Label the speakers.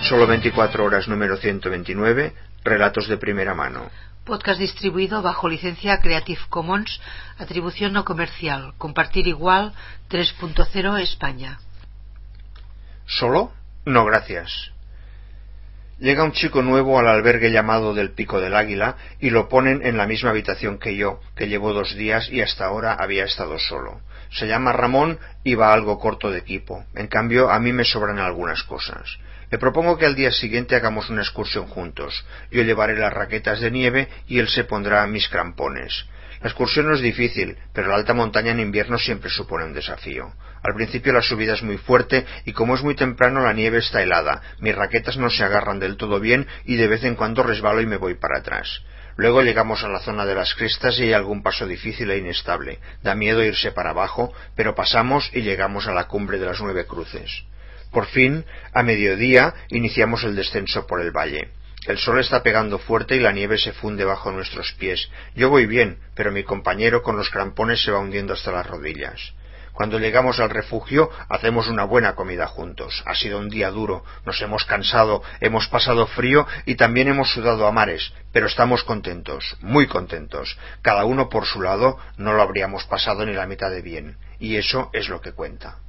Speaker 1: Solo 24 horas número 129, relatos de primera mano.
Speaker 2: Podcast distribuido bajo licencia Creative Commons, atribución no comercial, compartir igual 3.0 España.
Speaker 1: ¿Solo? No, gracias. Llega un chico nuevo al albergue llamado del Pico del Águila y lo ponen en la misma habitación que yo, que llevo 2 días y hasta ahora había estado solo. Se llama Ramón y va algo corto de equipo. En cambio, a mí me sobran algunas cosas. Le propongo que al día siguiente hagamos una excursión juntos. Yo llevaré las raquetas de nieve y él se pondrá mis crampones. La excursión no es difícil, pero la alta montaña en invierno siempre supone un desafío. Al principio la subida es muy fuerte y como es muy temprano la nieve está helada, mis raquetas no se agarran del todo bien y de vez en cuando resbalo y me voy para atrás. Luego llegamos a la zona de las crestas y hay algún paso difícil e inestable. Da miedo irse para abajo, pero pasamos y llegamos a la cumbre de las 9 cruces. Por fin, a mediodía, iniciamos el descenso por el valle. El sol está pegando fuerte y la nieve se funde bajo nuestros pies. Yo voy bien, pero mi compañero con los crampones se va hundiendo hasta las rodillas. Cuando llegamos al refugio, hacemos una buena comida juntos. Ha sido un día duro, nos hemos cansado, hemos pasado frío y también hemos sudado a mares, pero estamos contentos, muy contentos. Cada uno por su lado no lo habríamos pasado ni la mitad de bien, y eso es lo que cuenta.